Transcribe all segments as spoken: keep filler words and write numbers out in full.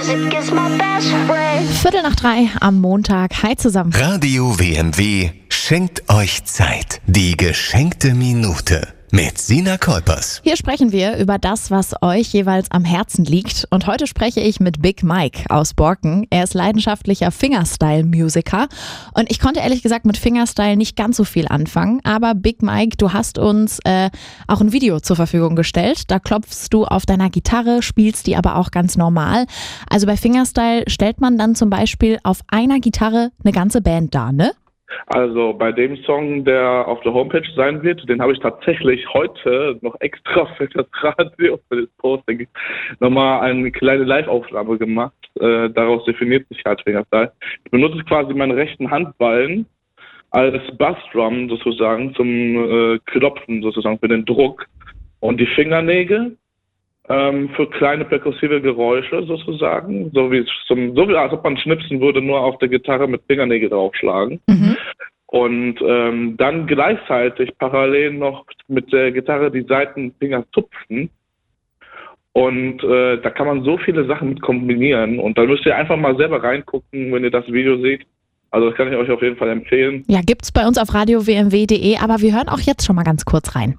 music is my best friend. Viertel nach drei am Montag. Hi zusammen. Radio W M W schenkt euch Zeit. Die geschenkte Minute mit Sina Kolpers. Hier sprechen wir über das, was euch jeweils am Herzen liegt. Und heute spreche ich mit Big Mike aus Borken. Er ist leidenschaftlicher Fingerstyle-Musiker. Und ich konnte ehrlich gesagt mit Fingerstyle nicht ganz so viel anfangen. Aber Big Mike, du hast uns äh, auch ein Video zur Verfügung gestellt. Da klopfst du auf deiner Gitarre, spielst die aber auch ganz normal. Also bei Fingerstyle stellt man dann zum Beispiel auf einer Gitarre eine ganze Band dar, ne? Also bei dem Song, der auf der Homepage sein wird, den habe ich tatsächlich heute noch extra für das Radio, für das Posting, nochmal eine kleine Live-Aufnahme gemacht. Äh, daraus definiert sich halt Fingerstyle. Ich benutze quasi meinen rechten Handballen als Bassdrum sozusagen zum äh, Klopfen sozusagen für den Druck und die Fingernägel ähm, für kleine perkussive Geräusche sozusagen, so wie zum, so wie als ob man schnipsen würde, nur auf der Gitarre mit Fingernägel draufschlagen. Mhm. Und ähm, dann gleichzeitig parallel noch mit der Gitarre die Seitenfinger zupfen. Und äh, da kann man so viele Sachen mit kombinieren. Und da müsst ihr einfach mal selber reingucken, wenn ihr das Video seht. Also das kann ich euch auf jeden Fall empfehlen. Ja, gibt's bei uns auf radio w m w punkt de, aber wir hören auch jetzt schon mal ganz kurz rein.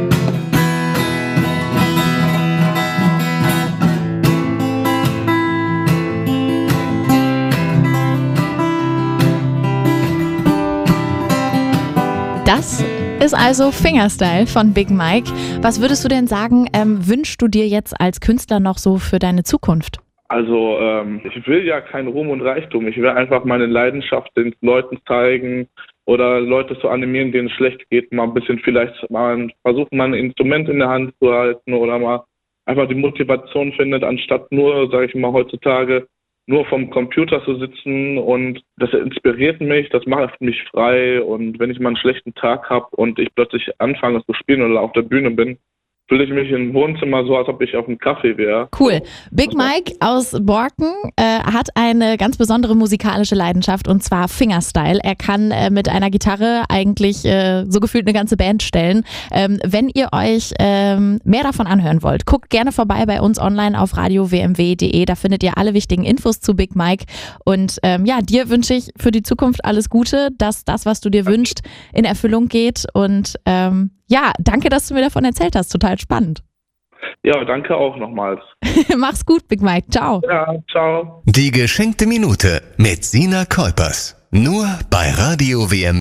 Das ist also Fingerstyle von Big Mike. Was würdest du denn sagen, ähm, wünschst du dir jetzt als Künstler noch so für deine Zukunft? Also ähm, ich will ja kein Ruhm und Reichtum. Ich will einfach meine Leidenschaft den Leuten zeigen oder Leute zu animieren, denen es schlecht geht, mal ein bisschen vielleicht mal versuchen, mal ein Instrument in der Hand zu halten oder mal einfach die Motivation findet, anstatt nur, sage ich mal, heutzutage nur vom Computer zu sitzen, und das inspiriert mich, das macht mich frei, und wenn ich mal einen schlechten Tag habe und ich plötzlich anfange zu spielen oder auf der Bühne bin, fühle ich mich im Wohnzimmer so, als ob ich auf einem Kaffee wäre. Cool. Big Mike aus Borken äh, hat eine ganz besondere musikalische Leidenschaft, und zwar Fingerstyle. Er kann äh, mit einer Gitarre eigentlich äh, so gefühlt eine ganze Band stellen. Ähm, wenn ihr euch ähm, mehr davon anhören wollt, guckt gerne vorbei bei uns online auf radio w m w punkt de. Da findet ihr alle wichtigen Infos zu Big Mike. Und ähm, ja, dir wünsche ich für die Zukunft alles Gute, dass das, was du dir wünschst, in Erfüllung geht. Und ähm, ja, danke, dass du mir davon erzählt hast. Total spannend. Ja, danke auch nochmals. Mach's gut, Big Mike. Ciao. Ja, ciao. Die geschenkte Minute mit Sina Kolpers. Nur bei Radio W M W.